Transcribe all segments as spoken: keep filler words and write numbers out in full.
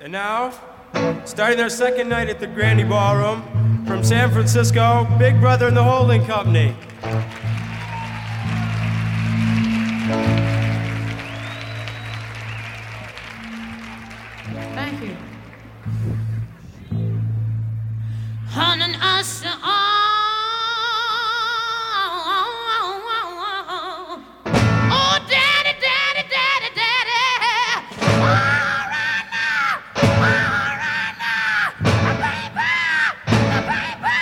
And now, starting their second night at the Grandy Ballroom, from San Francisco, Big Brother and the Holding Company. Thank you. Hunting us all. Oh, daddy, daddy, daddy, daddy. All right now. All right now. Baby, baby.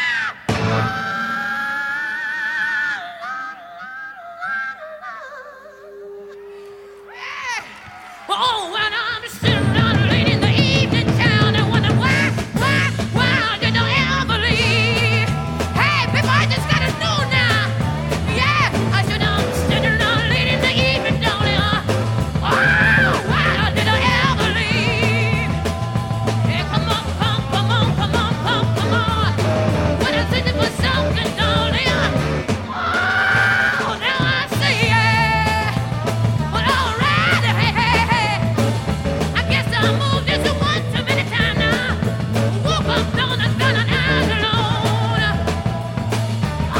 Oh, when I'm sitting on late in the evening town and wonder why, why, why did I ever leave? Hey, people, I just gotta know now. Yeah, I should have sitting on late in the evening town. Oh, why did I ever leave? Hey, come on, come, come on, come on, come, come on. When I'm sitting for something, darling. Oh, now I see it. Well, all right, hey, hey, hey. I guess I moved this one too many times now. Woke up on the gun and eyes alone. Ah,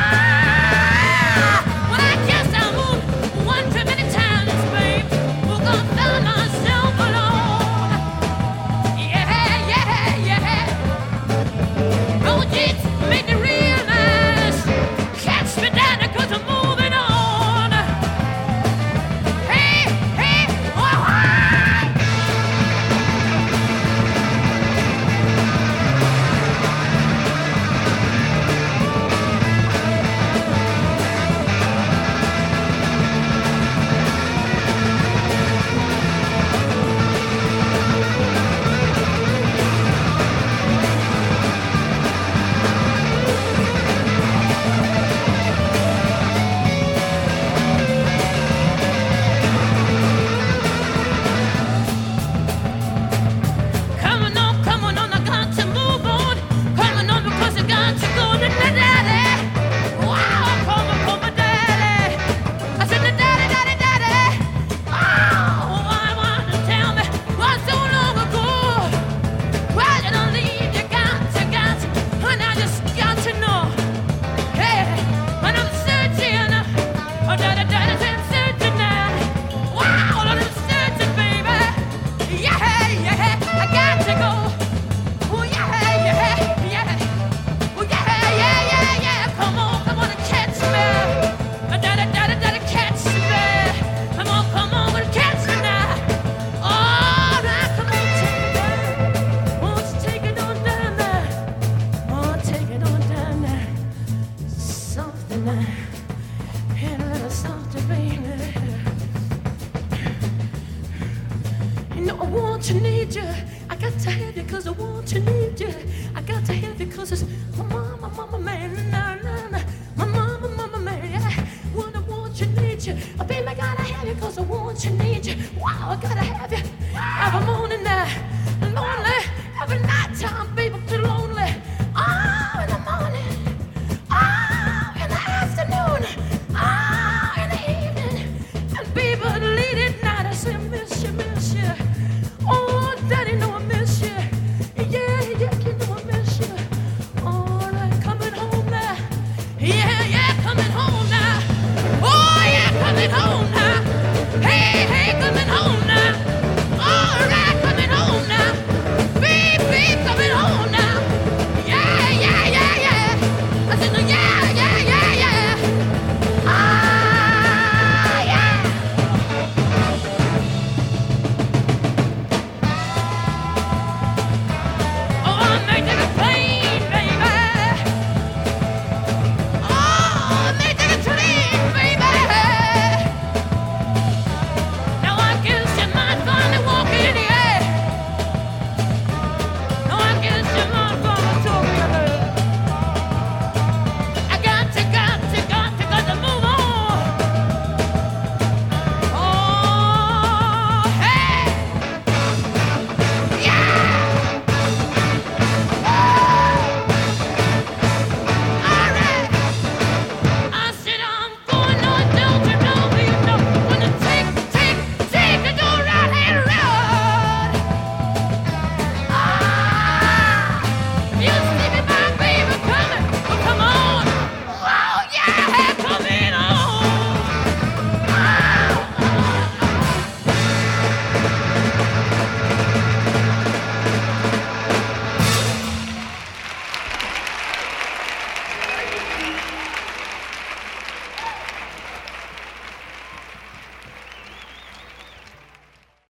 well, I guess I moved one too many times, babe. Woke up found myself alone. Yeah, yeah, yeah. Road jeeps made me realize. Catch me down because I'm moving on. Hey, hey, oh, hi. Coming on, coming on, I got to move on. Coming on because I got to go to the daddy. Wow, coming for my daddy. I said the daddy, daddy, daddy. Oh, I want to tell me why so long ago. Why did I leave? You got to, got to, and I just got to know. Hey, when I'm searching, oh, daddy, daddy, I'm searching now. Wow, I'm searching, baby. Yeah, yeah, I got to go. Oh, yeah, yeah, yeah. Oh, yeah, yeah, yeah, yeah. Come on, come on and catch me. Daddy, daddy, daddy, catch me. Come on, come on and catch me now. Oh, now come on, take it down. Won't you take it on down there? Oh, take it on down there. Something now. And a little something, baby. You know I want you, need you. I got to have you cause I want you, need you. I got to have you cause it's my mama, mama, man. Nah, nah, nah. My mama, mama, man. Yeah. When I want you, need you. Oh, baby, I gotta have you cause I want you, need you. Wow, I gotta have you.